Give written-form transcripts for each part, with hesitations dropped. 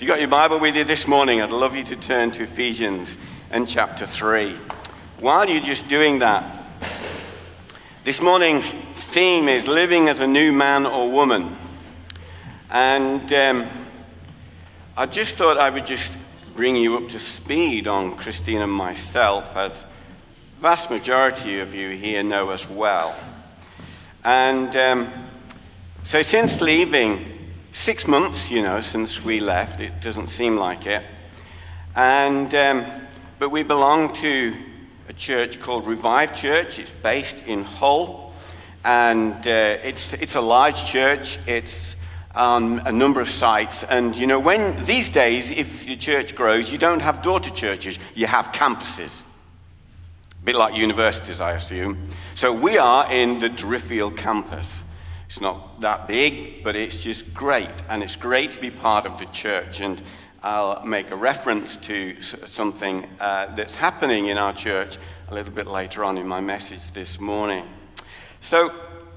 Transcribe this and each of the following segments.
If you've got your Bible with you this morning, I'd love you to turn to Ephesians and chapter 3. While you're just doing that, this morning's theme is living as a new man or woman. And I just thought I would just bring you up to speed on Christine and myself, as the vast majority of you here know us well. And so since leaving, 6 months, since we left, it doesn't seem like it. And but we belong to a church called Revive Church. It's based in Hull, and it's a large church. It's on a number of sites. And when these days, if your church grows, you don't have daughter churches, you have campuses. A bit like universities, I assume. So we are in the Driffield campus. It's not that big, but it's just great. And it's great to be part of the church. And I'll make a reference to something that's happening in our church a little bit later on in my message this morning. So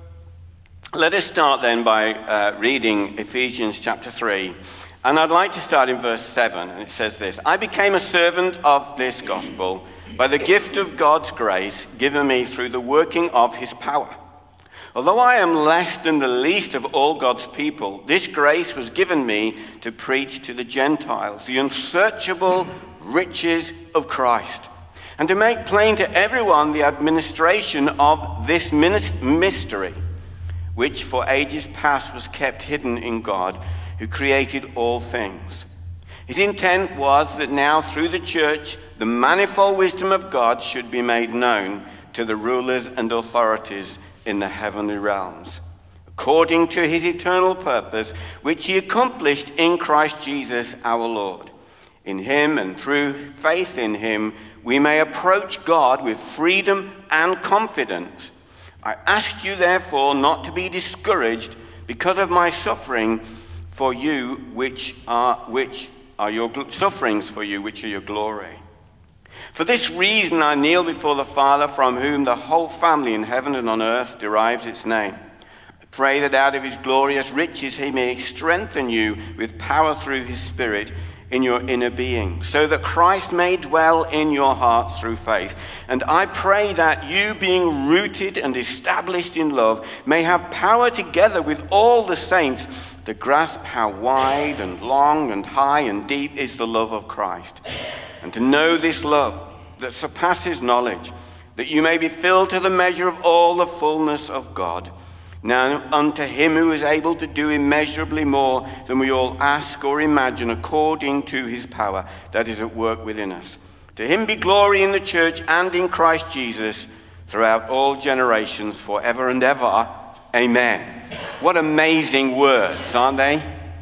let us start then by reading Ephesians chapter 3. And I'd like to start in verse 7. And it says this: I became a servant of this gospel by the gift of God's grace given me through the working of his power. Although I am less than the least of all God's people, this grace was given me to preach to the Gentiles the unsearchable riches of Christ, and to make plain to everyone the administration of this mystery, which for ages past was kept hidden in God, who created all things. His intent was that now through the church, the manifold wisdom of God should be made known to the rulers and authorities in the heavenly realms, according to his eternal purpose, which he accomplished in Christ Jesus our Lord. In him and through faith in him, we may approach God with freedom and confidence. I ask you, therefore, not to be discouraged because of my suffering for you, which are your sufferings for you, which are your glory. For this reason I kneel before the Father, from whom the whole family in heaven and on earth derives its name. I pray that out of his glorious riches he may strengthen you with power through his Spirit in your inner being, so that Christ may dwell in your hearts through faith. And I pray that you, being rooted and established in love, may have power together with all the saints to grasp how wide and long and high and deep is the love of Christ, and to know this love that surpasses knowledge, that you may be filled to the measure of all the fullness of God. Now unto him who is able to do immeasurably more than we all ask or imagine, according to his power that is at work within us. To him be glory in the church and in Christ Jesus throughout all generations, forever and ever. Amen. What amazing words, aren't they?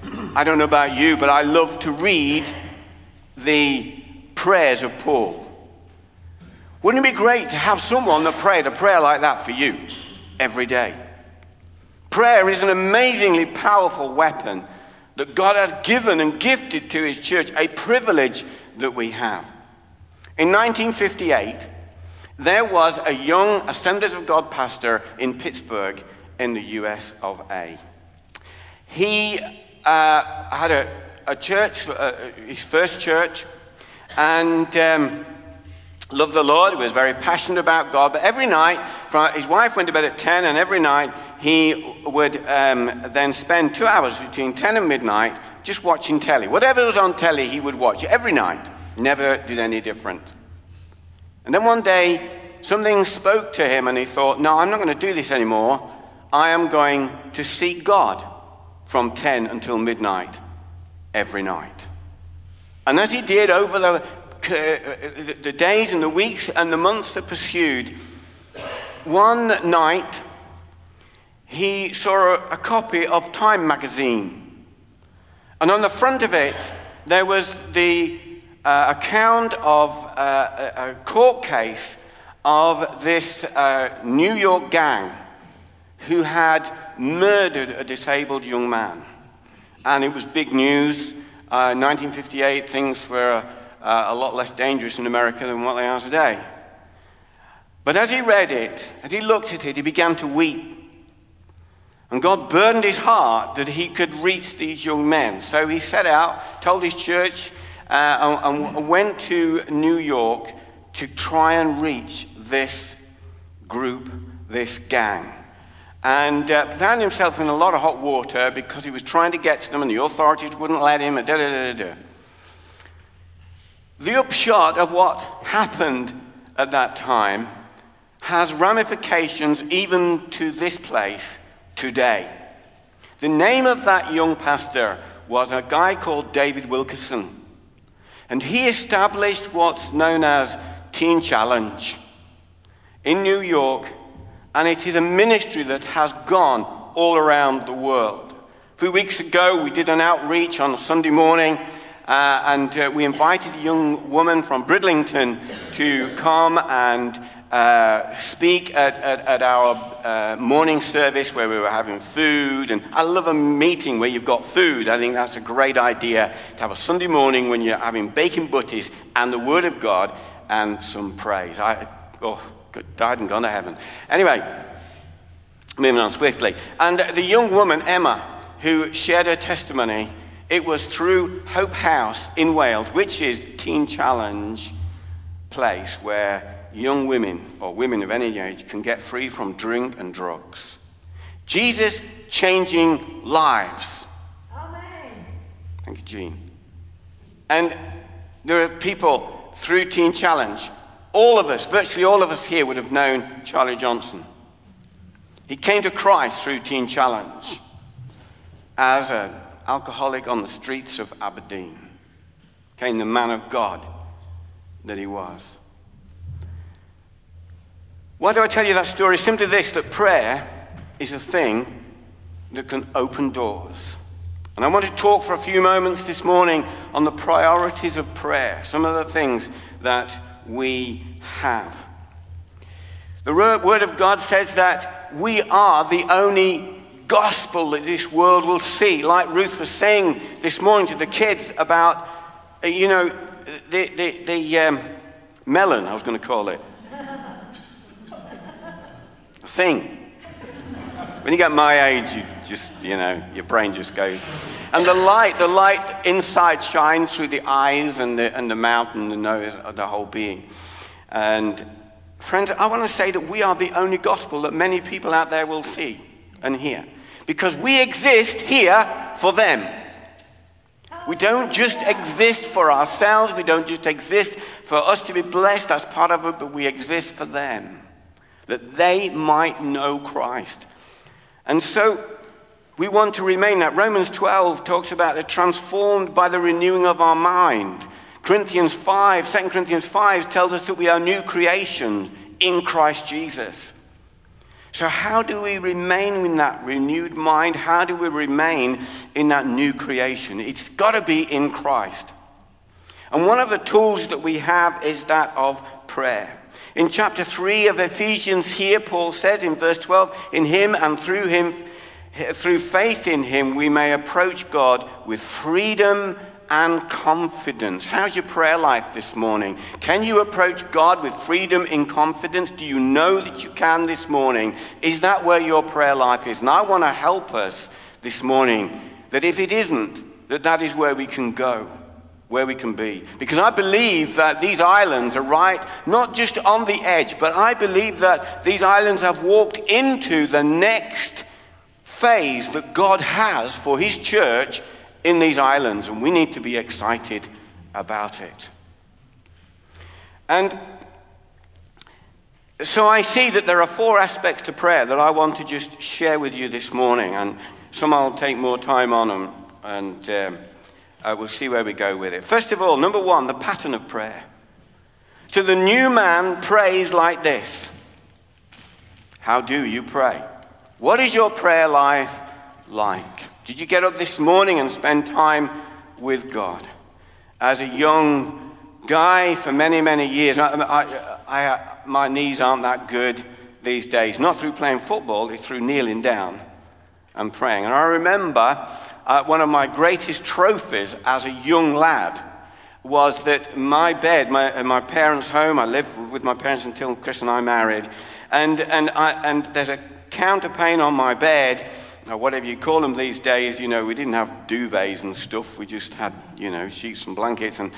I don't know about you, but I love to read the prayers of Paul. Wouldn't it be great to have someone that prayed a prayer like that for you every day? Prayer is an amazingly powerful weapon that God has given and gifted to his church, a privilege that we have. In 1958, there was a young Assemblies of God pastor in Pittsburgh in the US of A. He had a church, his first church, and loved the Lord. He was very passionate about God. But every night, his wife went to bed at 10, and every night he would then spend 2 hours between 10 and midnight just watching telly. Whatever was on telly, he would watch every night. Never did any different. And then one day, something spoke to him, and he thought, no, I'm not going to do this anymore. I am going to seek God from 10 until midnight every night. And as he did over the days and the weeks and the months that pursued, one night he saw a copy of Time magazine. And on the front of it, there was the account of a court case of this New York gang who had murdered a disabled young man. And it was big news. 1958, things were a lot less dangerous in America than what they are today. But as he read it, as he looked at it, he began to weep. And God burdened his heart that he could reach these young men. So he set out, told his church, and went to New York to try and reach this group, this gang. And found himself in a lot of hot water because he was trying to get to them and the authorities wouldn't let him. The upshot of what happened at that time has ramifications even to this place today. The name of that young pastor was a guy called David Wilkerson. And he established what's known as Teen Challenge in New York. And it is a ministry that has gone all around the world. A few weeks ago, we did an outreach on a Sunday morning. And we invited a young woman from Bridlington to come and speak at our morning service where we were having food. And I love a meeting where you've got food. I think that's a great idea to have a Sunday morning when you're having bacon butties and the Word of God and some praise. Died and gone to heaven. Anyway, moving on swiftly. And the young woman, Emma, who shared her testimony, it was through Hope House in Wales, which is Teen Challenge place where young women, or women of any age, can get free from drink and drugs. Jesus changing lives. Amen. Thank you, Jean. And there are people through Teen Challenge. All of us, virtually all of us here would have known Charlie Johnson. He came to Christ through Teen Challenge as an alcoholic on the streets of Aberdeen. Became the man of God that he was. Why do I tell you that story? Simply this, that prayer is a thing that can open doors. And I want to talk for a few moments this morning on the priorities of prayer, some of the things that we have. The Word of God says that we are the only gospel that this world will see. Like Ruth was saying this morning to the kids about, the melon, I was going to call it. Thing. When you get my age, you just, your brain just goes. And the light inside shines through the eyes and the mouth and the nose, the whole being. And friends, I want to say that we are the only gospel that many people out there will see and hear. Because we exist here for them. We don't just exist for ourselves. We don't just exist for us to be blessed. That's part of it, but we exist for them. That they might know Christ. And so we want to remain that. Romans 12 talks about the transformed by the renewing of our mind. 2 Corinthians 5 tells us that we are new creation in Christ Jesus. So how do we remain in that renewed mind? How do we remain in that new creation? It's got to be in Christ. And one of the tools that we have is that of prayer. In chapter 3 of Ephesians here, Paul says in verse 12, in him and through him, through faith in him, we may approach God with freedom and confidence. How's your prayer life this morning? Can you approach God with freedom and confidence? Do you know that you can this morning? Is that where your prayer life is? And I want to help us this morning that if it isn't, that is where we can go. Where we can be. Because I believe that these islands are right, not just on the edge, but I believe that these islands have walked into the next phase that God has for his church in these islands, and we need to be excited about it. And so I see that there are 4 aspects to prayer that I want to just share with you this morning, and some I'll take more time on them, and we'll see where we go with it. First of all, number 1, the pattern of prayer. So the new man prays like this. How do you pray? What is your prayer life like? Did you get up this morning and spend time with God? As a young guy for many, many years, my knees aren't that good these days. Not through playing football, it's through kneeling down and praying. And I remember one of my greatest trophies as a young lad was that my bed, my parents' home, I lived with my parents until Chris and I married, and there's a counterpane on my bed or whatever you call them these days. We didn't have duvets and stuff. We just had, sheets and blankets and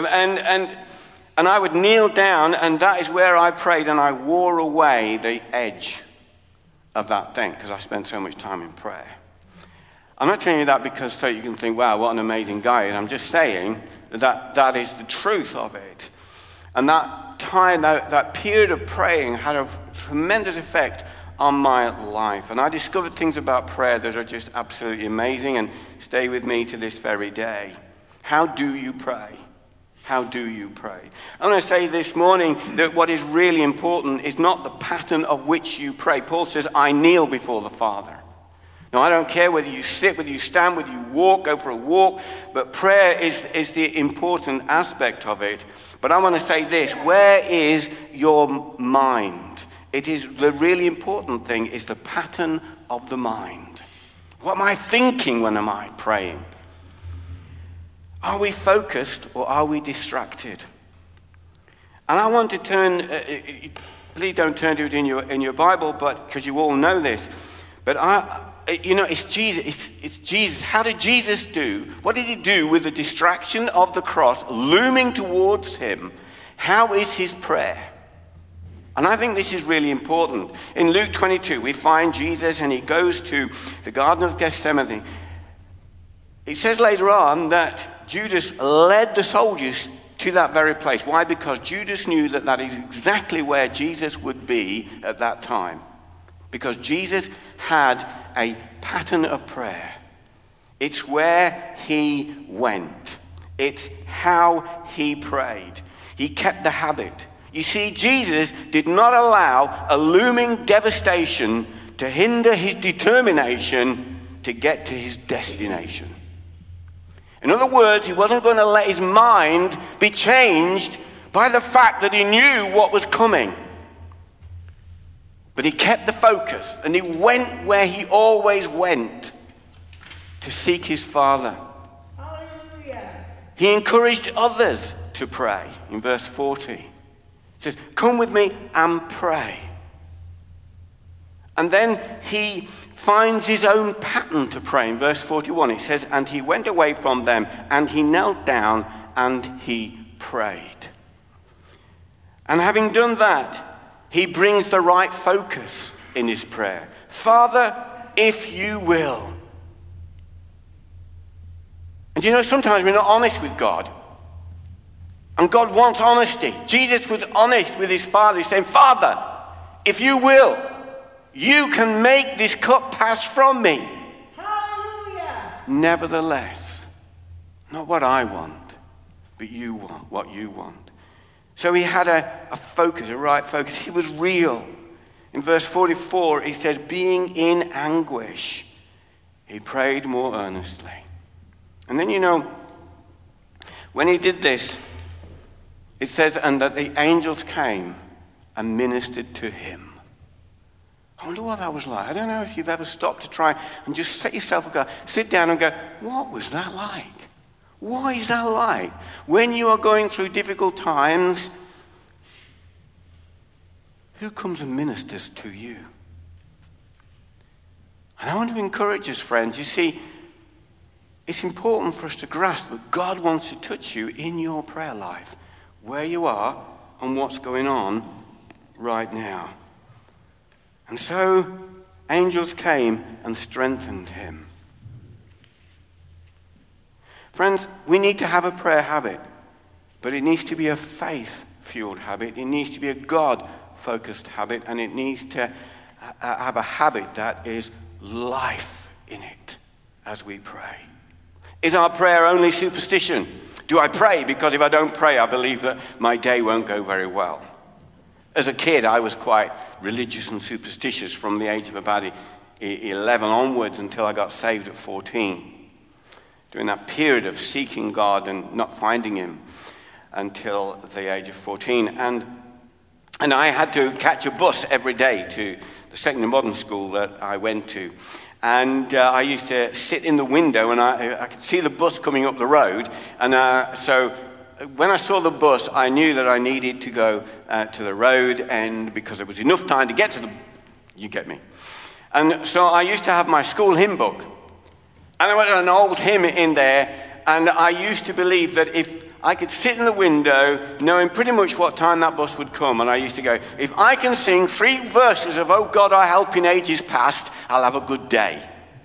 I would kneel down, and that is where I prayed, and I wore away the edge of that thing because I spent so much time in prayer. I'm not telling you that because so you can think, wow, what an amazing guy. And I'm just saying that is the truth of it. And that time, that period of praying had a tremendous effect on my life. And I discovered things about prayer that are just absolutely amazing and stay with me to this very day. How do you pray? How do you pray? I want to say this morning that what is really important is not the pattern of which you pray. Paul says, I kneel before the Father. Now, I don't care whether you sit, whether you stand, whether you walk, go for a walk, but prayer is the important aspect of it. But I want to say this, where is your mind? It is the really important thing is the pattern of the mind. What am I thinking when am I praying? Are we focused or are we distracted? And I want to turn, please don't turn to it in your Bible, but because you all know this, but it's Jesus. It's Jesus. How did Jesus do? What did he do with the distraction of the cross looming towards him? How is his prayer? And I think this is really important. In Luke 22, we find Jesus and he goes to the Garden of Gethsemane. It says later on that Judas led the soldiers to that very place. Why? Because Judas knew that is exactly where Jesus would be at that time. Because Jesus had a pattern of prayer. It's where he went. It's how he prayed. He kept the habit. You see, Jesus did not allow a looming devastation to hinder his determination to get to his destination. In other words, he wasn't going to let his mind be changed by the fact that he knew what was coming. But he kept the focus and he went where he always went to seek his Father. Hallelujah. He encouraged others to pray in verse 40. It says, come with me and pray. And then he finds his own pattern to pray. In verse 41 it says, and he went away from them and he knelt down and he prayed. And having done that, he brings the right focus in his prayer. Father, if you will. And sometimes we're not honest with God. And God wants honesty. Jesus was honest with his Father. He's saying, Father, if you will, you can make this cup pass from me. Hallelujah. Nevertheless, not what I want, but you want what you want. So he had a focus, a right focus. He was real. In verse 44, he says, being in anguish, he prayed more earnestly. And then, when he did this, it says, and that the angels came and ministered to him. I wonder what that was like. I don't know if you've ever stopped to try and just sit down and go, what was that like? What is that like? When you are going through difficult times, who comes and ministers to you? And I want to encourage us, friends. You see, it's important for us to grasp that God wants to touch you in your prayer life, where you are and what's going on right now. And so angels came and strengthened him. Friends, we need to have a prayer habit, but it needs to be a faith-fueled habit. It needs to be a God-focused habit, and it needs to have a habit that is life in it as we pray. Is our prayer only superstition? Do I pray because if I don't pray, I believe that my day won't go very well? As a kid, I was quite religious and superstitious from the age of about 11 onwards until I got saved at 14. During that period of seeking God and not finding him until the age of 14. And I had to catch a bus every day to the secondary modern school that I went to. And I used to sit in the window and I could see the bus coming up the road. And so when I saw the bus, I knew that I needed to go to the road, and because there was enough time to get to you get me. And so I used to have my school hymn book. And there was an old hymn in there, and I used to believe that if I could sit in the window knowing pretty much what time that bus would come, and I used to go, if I can sing 3 verses of "Oh God, I help in ages past," I'll have a good day.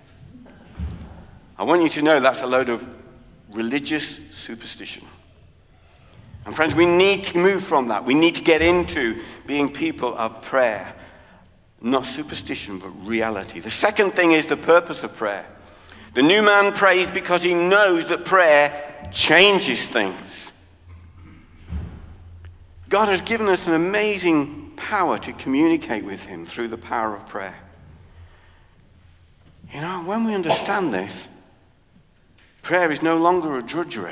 I want you to know that's a load of religious superstition. And friends, we need to move from that. We need to get into being people of prayer. Not superstition, but reality. The second thing is the purpose of prayer. The new man prays because he knows that prayer changes things. God has given us an amazing power to communicate with him through the power of prayer. You know, when we understand this, prayer is no longer a drudgery,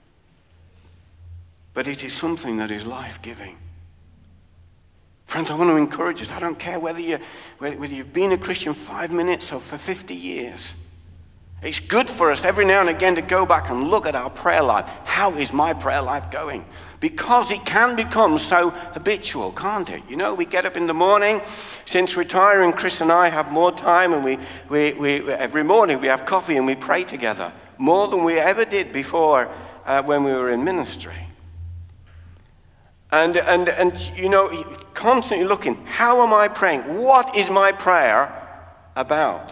but it is something that is life-giving. Friends, I want to encourage us. I don't care whether you've been a Christian 5 minutes or for 50 years. It's good for us every now and again to go back and look at our prayer life. How is my prayer life going? Because it can become so habitual, can't it? You know, we get up in the morning. Since retiring, Chris and I have more time, and we every morning we have coffee and we pray together. More than we ever did before when we were in ministry. And you know, constantly looking, how am I praying? What is my prayer about?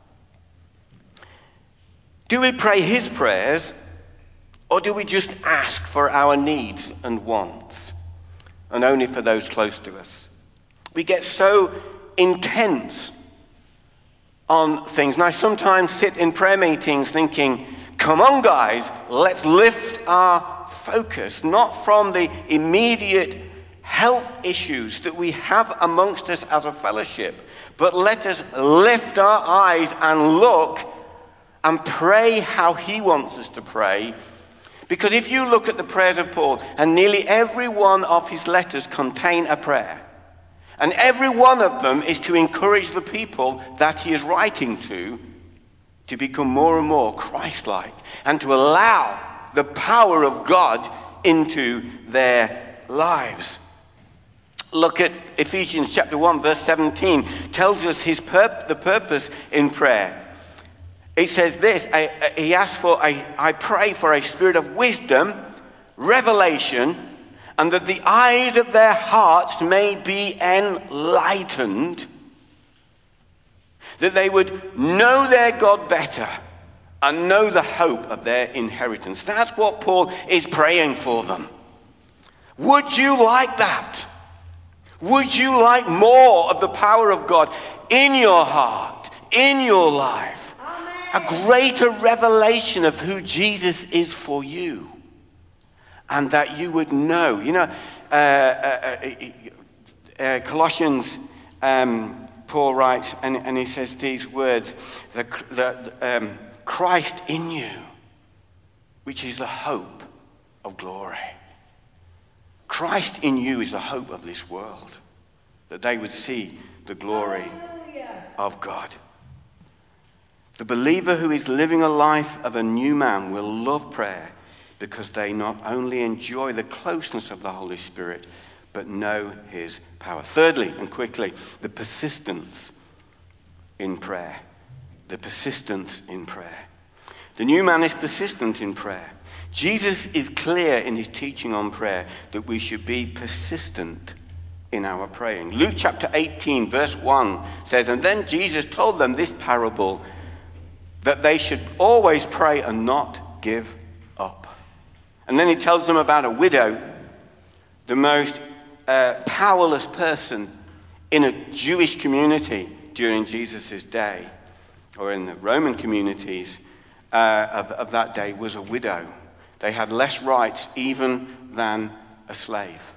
Do we pray his prayers, or do we just ask for our needs and wants, and only for those close to us? We get so intense on things. And I sometimes sit in prayer meetings thinking, come on guys, let's lift our focus, not from the immediate health issues that we have amongst us as a fellowship, but let us lift our eyes and look and pray how he wants us to pray. Because if you look at the prayers of Paul, and nearly every one of his letters contain a prayer, and every one of them is to encourage the people that he is writing to become more and more Christ-like, and to allow the power of God into their lives. Look at Ephesians chapter 1, verse 17, tells us the purpose in prayer. It says this, he asks for, I pray for a spirit of wisdom, revelation, and that the eyes of their hearts may be enlightened, that they would know their God better and know the hope of their inheritance. That's what Paul is praying for them. Would you like that? Would you like more of the power of God in your heart, in your life? Amen. A greater revelation of who Jesus is for you. And that you would know. You know, Colossians, Paul writes, and he says these words, Christ in you, which is the hope of glory. Christ in you is the hope of this world, that they would see the glory of God. The believer who is living a life of a new man will love prayer because they not only enjoy the closeness of the Holy Spirit, but know his power. Thirdly, and quickly, the persistence in prayer. The persistence in prayer. The new man is persistent in prayer. Jesus is clear in his teaching on prayer that we should be persistent in our praying. Luke chapter 18, verse 1 says, and then Jesus told them this parable, that they should always pray and not give up. And then he tells them about a widow, the most powerless person in a Jewish community during Jesus' day, or in the Roman communities of that day, was a widow. They had less rights even than a slave.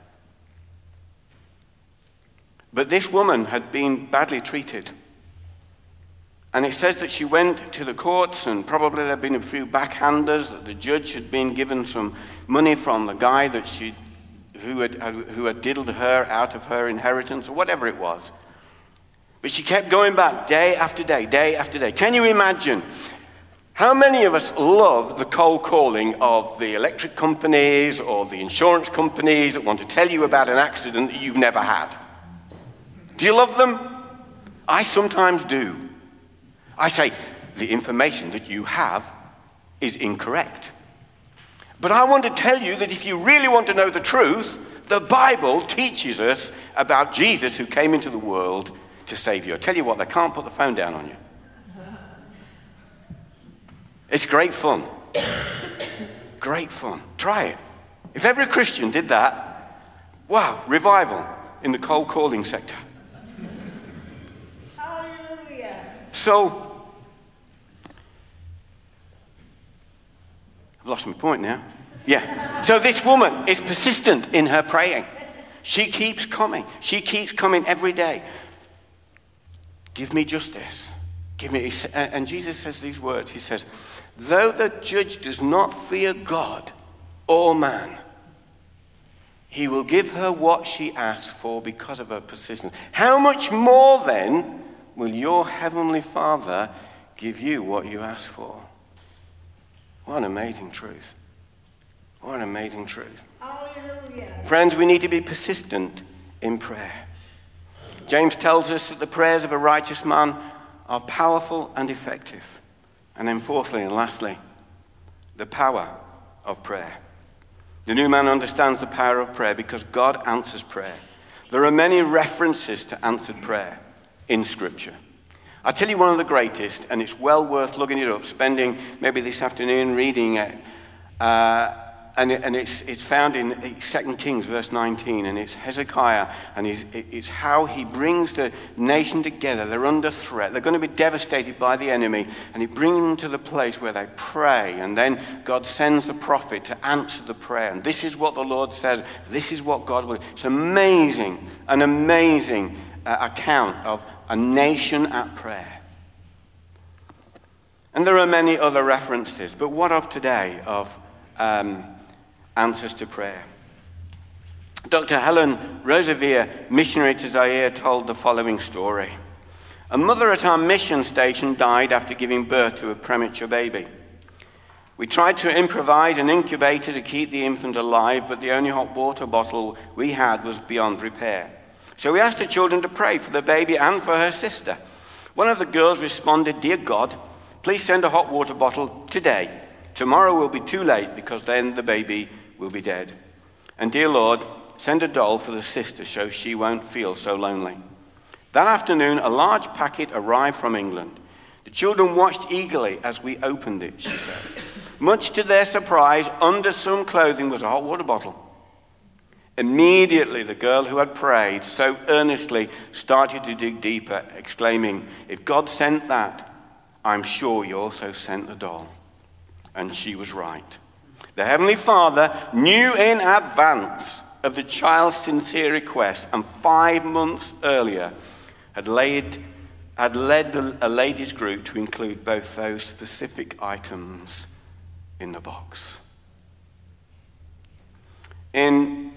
But this woman had been badly treated. And it says that she went to the courts, and probably there had been a few backhanders, that the judge had been given some money from the guy that who had diddled her out of her inheritance, or whatever it was. But she kept going back day after day, day after day. Can you imagine? How many of us love the cold calling of the electric companies or the insurance companies that want to tell you about an accident that you've never had? Do you love them? I sometimes do. I say, the information that you have is incorrect. But I want to tell you that if you really want to know the truth, the Bible teaches us about Jesus who came into the world to save you. I tell you what, they can't put the phone down on you. It's great fun. Great fun. Try it. If every Christian did that, wow, revival in the cold calling sector. Hallelujah. So, I've lost my point now. Yeah. So this woman is persistent in her praying. She keeps coming. She keeps coming every day. Give me justice. Give me. And Jesus says these words. He says, though the judge does not fear God or man, he will give her what she asks for because of her persistence. How much more then will your heavenly Father give you what you ask for? What an amazing truth. What an amazing truth. Hallelujah. Friends, we need to be persistent in prayer. James tells us that the prayers of a righteous man are powerful and effective. And then fourthly and lastly, the power of prayer. The new man understands the power of prayer because God answers prayer. There are many references to answered prayer in Scripture. I'll tell you one of the greatest, and it's well worth looking it up, spending maybe this afternoon reading it. And it's found in 2 Kings verse 19, and it's Hezekiah, and it's how he brings the nation together. They're under threat. They're going to be devastated by the enemy, and he brings them to the place where they pray, and then God sends the prophet to answer the prayer. And this is what the Lord says. This is what God will. It's amazing, an amazing account of a nation at prayer. And there are many other references, but what of today of answers to prayer? Dr. Helen Roseveare, missionary to Zaire, told the following story. A mother at our mission station died after giving birth to a premature baby. We tried to improvise an incubator to keep the infant alive, but the only hot water bottle we had was beyond repair. So we asked the children to pray for the baby and for her sister. One of the girls responded, "Dear God, please send a hot water bottle today. Tomorrow will be too late because then the baby will be dead. And dear Lord, send a doll for the sister so she won't feel so lonely." That afternoon, a large packet arrived from England. The children watched eagerly as we opened it, she said. Much to their surprise, under some clothing was a hot water bottle. Immediately, the girl who had prayed so earnestly started to dig deeper, exclaiming, "If God sent that, I'm sure he also sent the doll." And she was right. The Heavenly Father knew in advance of the child's sincere request, and 5 months earlier had led a ladies' group to include both those specific items in the box. In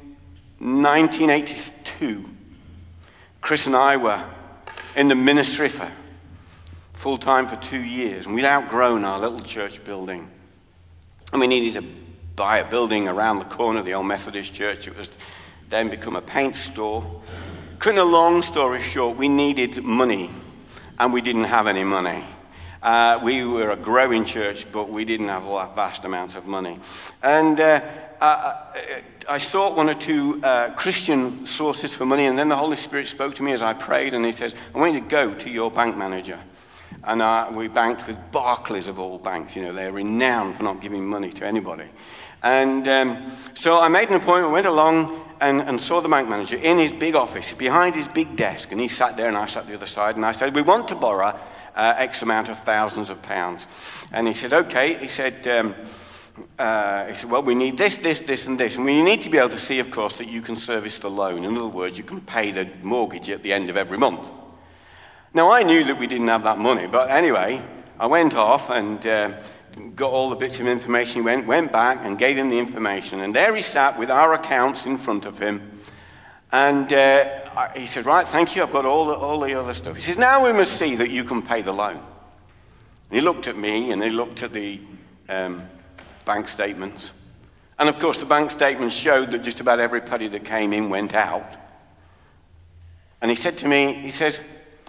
1982, Chris and I were in the ministry for full-time for 2 years, and we'd outgrown our little church building. And we needed to buy a building around the corner of the old Methodist church. It was then become a paint store. Cutting a long story short, we needed money, and we didn't have any money. We were a growing church, but we didn't have vast amounts of money. And I sought one or two Christian sources for money, and then the Holy Spirit spoke to me as I prayed, and he says, "I want you to go to your bank manager." And we banked with Barclays of all banks. You know, they're renowned for not giving money to anybody. And so I made an appointment, went along and saw the bank manager in his big office, behind his big desk. And he sat there and I sat the other side. And I said, "We want to borrow X amount of thousands of pounds." And he said, "Okay." He said, "Well, we need this, this, this, and this. And we need to be able to see, of course, that you can service the loan. In other words, you can pay the mortgage at the end of every month." Now, I knew that we didn't have that money, but anyway, I went off and got all the bits of information. He went back and gave him the information, and there he sat with our accounts in front of him, and he said, "Right, thank you, I've got all the other stuff." He says, "Now we must see that you can pay the loan." And he looked at me, and he looked at the bank statements, and of course the bank statements showed that just about every penny that came in went out. And he said to me, he says,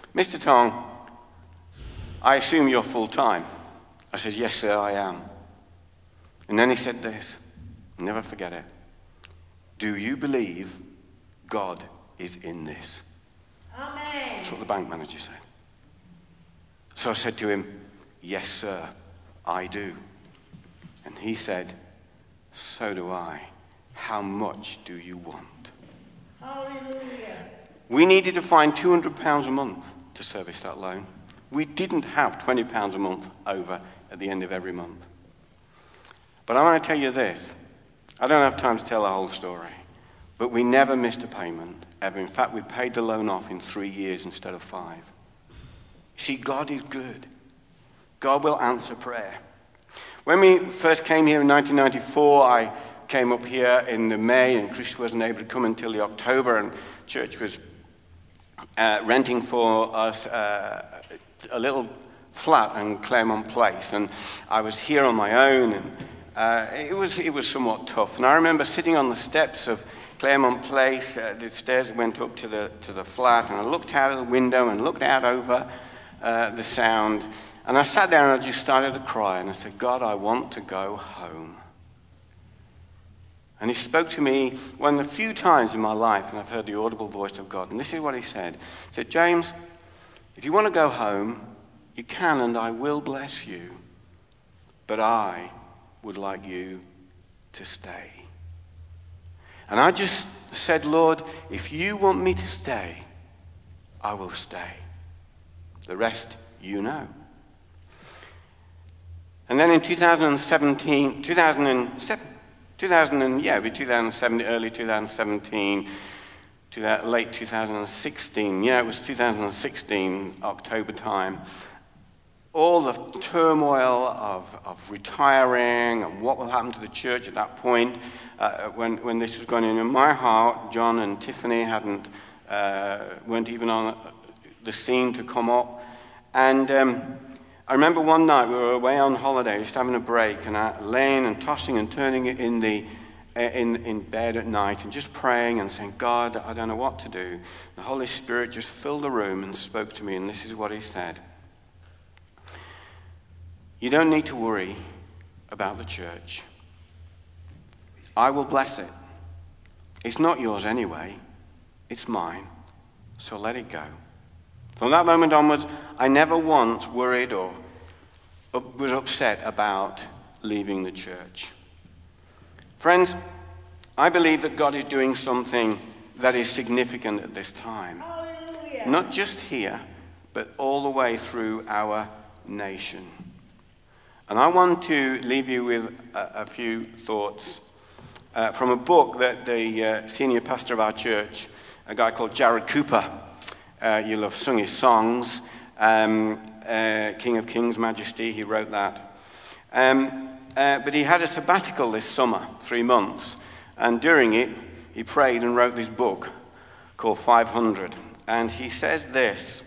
Mr. Tong, I assume you're full-time. I said, yes, sir, I am. And then he said this, I'll never forget it. Do you believe God is in this? Amen. That's what the bank manager said. So I said to him, yes, sir, I do. And he said, so do I. How much do you want? Hallelujah. We needed to find £200 a month to service that loan. We didn't have £20 a month over at the end of every month. But I want to tell you this. I don't have time to tell the whole story. But we never missed a payment, ever. In fact, we paid the loan off in 3 years instead of 5. See, God is good. God will answer prayer. When we first came here in 1994, I came up here in the May, and Chris wasn't able to come until the October, and church was renting for us a little flat in Claremont Place, and I was here on my own, and it was somewhat tough. And I remember sitting on the steps of Claremont Place, the stairs that went up to the flat, and I looked out of the window and looked out over the Sound, and I sat there and I just started to cry, and I said, God, I want to go home. And he spoke to me one of the few times in my life, and I've heard the audible voice of God, and this is what he said. He said, James, if you want to go home, you can, and I will bless you, but I would like you to stay. And I just said, Lord, if you want me to stay, I will stay. The rest, you know. And then in 2017, early 2017, late 2016, it was 2016, October time, all the turmoil of retiring and what will happen to the church at that point, when this was going on in my heart, John and Tiffany weren't even on the scene to come up. And I remember one night we were away on holiday, just having a break, and laying and tossing and turning in bed at night and just praying and saying, God, I don't know what to do. The Holy Spirit just filled the room and spoke to me, and this is what he said. You don't need to worry about the church. I will bless it. It's not yours anyway. It's mine. So let it go. From that moment onwards, I never once worried or was upset about leaving the church. Friends, I believe that God is doing something that is significant at this time. Hallelujah. Not just here, but all the way through our nation. And I want to leave you with a few thoughts from a book that the senior pastor of our church, a guy called Jared Cooper, you'll have sung his songs, King of Kings, Majesty, he wrote that. But he had a sabbatical this summer, 3 months, and during it, he prayed and wrote this book called 500. And he says this,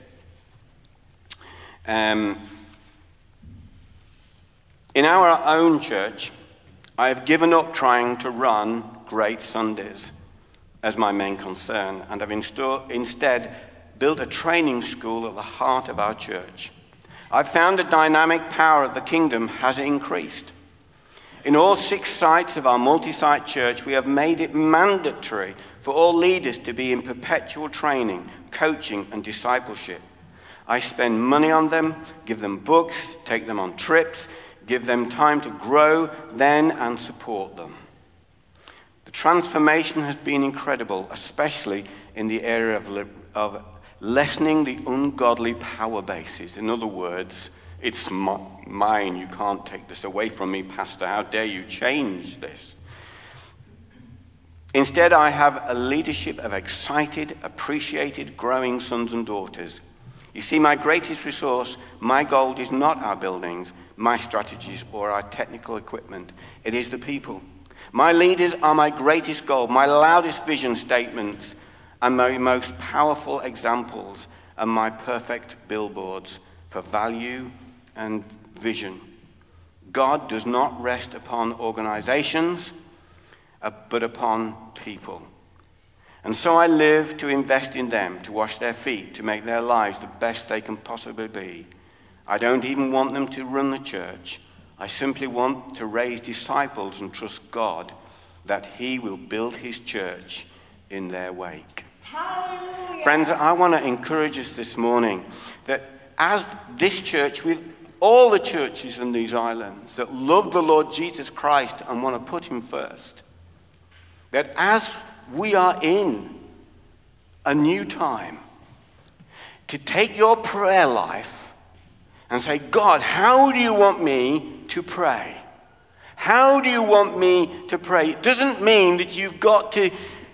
in our own church, I have given up trying to run great Sundays as my main concern, and have instead built a training school at the heart of our church. I've found the dynamic power of the kingdom has increased. In all 6 sites of our multi-site church, we have made it mandatory for all leaders to be in perpetual training, coaching, and discipleship. I spend money on them, give them books, take them on trips, give them time to grow then and support them. The transformation has been incredible, especially in the area of lessening the ungodly power bases. In other words, it's mine, you can't take this away from me, Pastor, how dare you change this? Instead, I have a leadership of excited, appreciated, growing sons and daughters. You see, my greatest resource, my gold is not our buildings, my strategies, or our technical equipment. It is the people. My leaders are my greatest goal, my loudest vision statements, and my most powerful examples, and my perfect billboards for value and vision. God does not rest upon organizations, but upon people. And so I live to invest in them, to wash their feet, to make their lives the best they can possibly be. I don't even want them to run the church. I simply want to raise disciples and trust God that he will build his church in their wake. Hallelujah. Friends, I want to encourage us this morning that as this church, with all the churches in these islands that love the Lord Jesus Christ and want to put him first, that as we are in a new time, to take your prayer life and say, God, how do you want me to pray? How do you want me to pray? It doesn't mean that you've got to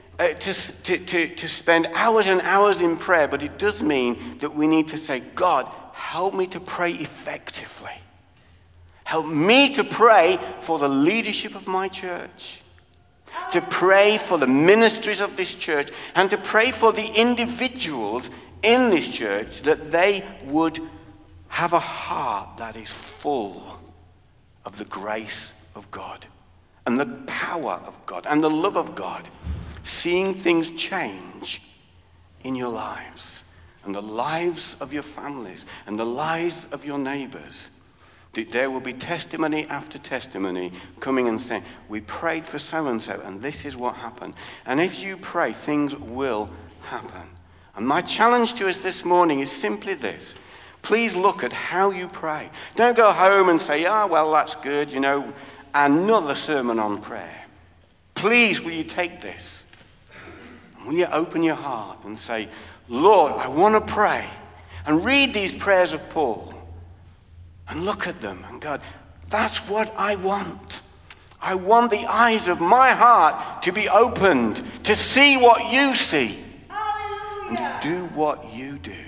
spend hours and hours in prayer, but it does mean that we need to say, God, help me to pray effectively. Help me to pray for the leadership of my church, to pray for the ministries of this church, and to pray for the individuals in this church, that they would have a heart that is full of the grace of God and the power of God and the love of God, seeing things change in your lives and the lives of your families and the lives of your neighbors. That there will be testimony after testimony coming and saying, we prayed for so-and-so and this is what happened. And if you pray, things will happen. And my challenge to us this morning is simply this. Please look at how you pray. Don't go home and say, well, that's good, another sermon on prayer. Please, will you take this? Will you open your heart and say, Lord, I want to pray. And read these prayers of Paul. And look at them. And God, that's what I want. I want the eyes of my heart to be opened, to see what you see. Hallelujah. And to do what you do.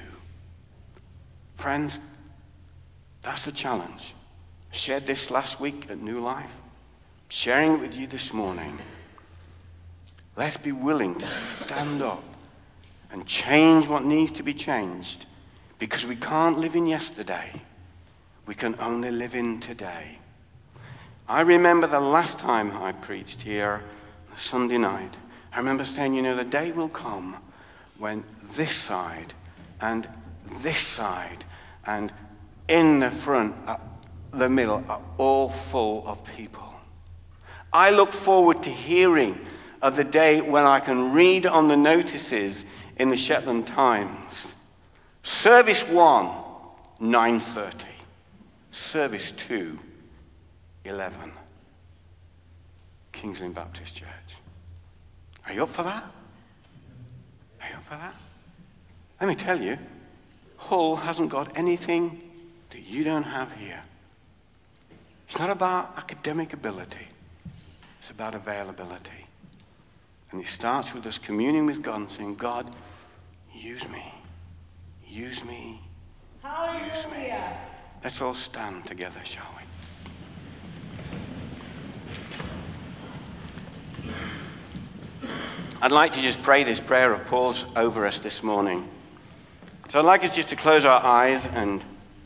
Friends, that's the challenge. I shared this last week at New Life. Sharing it with you this morning. Let's be willing to stand up and change what needs to be changed, because we can't live in yesterday. We can only live in today. I remember the last time I preached here, on a Sunday night. I remember saying, the day will come when this side and this side and in the front, the middle are all full of people. I look forward to hearing of the day when I can read on the notices in the Shetland Times, Service 1, 9:30. Service 2, 11. King's Lynn Baptist Church. Are you up for that? Are you up for that? Let me tell you, Hull hasn't got anything that you don't have here. It's not about academic ability. It's about availability. And it starts with us communing with God and saying, God, use me. Use me. Use me. Hallelujah. Let's all stand together, shall we? I'd like to just pray this prayer of Paul's over us this morning. So I'd like us just to close our eyes, and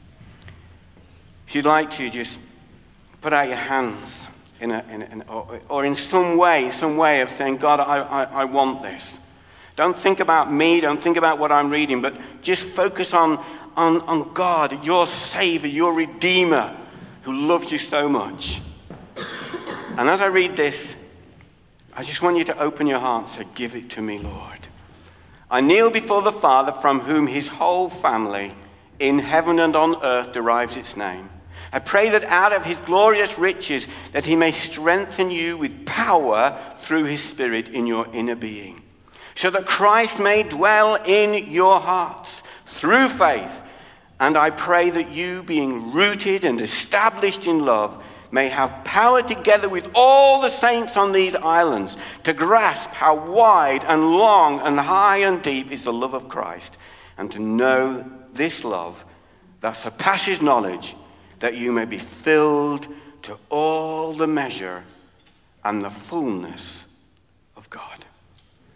if you'd like to, just put out your hands or in some way of saying, God, I want this. Don't think about me, don't think about what I'm reading, but just focus on God, your Savior, your Redeemer, who loves you so much. And as I read this, I just want you to open your heart and say, give it to me, Lord. I kneel before the Father, from whom his whole family in heaven and on earth derives its name. I pray that out of his glorious riches, that he may strengthen you with power through his Spirit in your inner being, so that Christ may dwell in your hearts through faith. And I pray that you, being rooted and established in love, may have power together with all the saints on these islands to grasp how wide and long and high and deep is the love of Christ, and to know this love that surpasses knowledge, that you may be filled to all the measure and the fullness of God.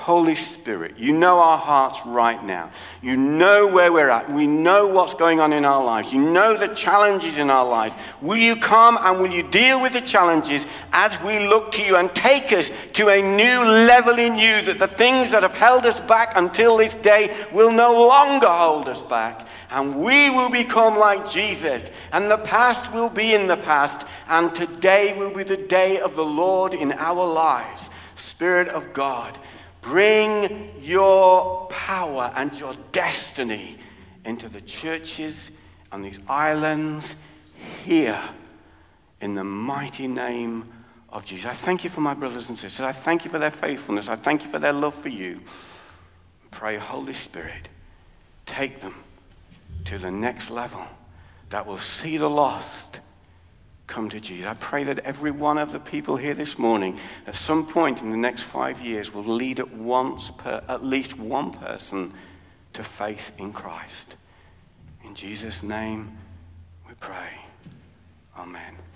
Holy Spirit, you know our hearts right now. You know where we're at. We know what's going on in our lives. You know the challenges in our lives. Will you come and will you deal with the challenges as we look to you and take us to a new level in you, that the things that have held us back until this day will no longer hold us back. And we will become like Jesus. And the past will be in the past. And today will be the day of the Lord in our lives. Spirit of God, bring your power and your destiny into the churches on these islands here in the mighty name of Jesus. I thank you for my brothers and sisters. I thank you for their faithfulness. I thank you for their love for you. Pray, Holy Spirit, take them to the next level that will see the lost come to Jesus. I pray that every one of the people here this morning, at some point in the next 5 years, will lead at least one person to faith in Christ. In Jesus' name we pray. Amen.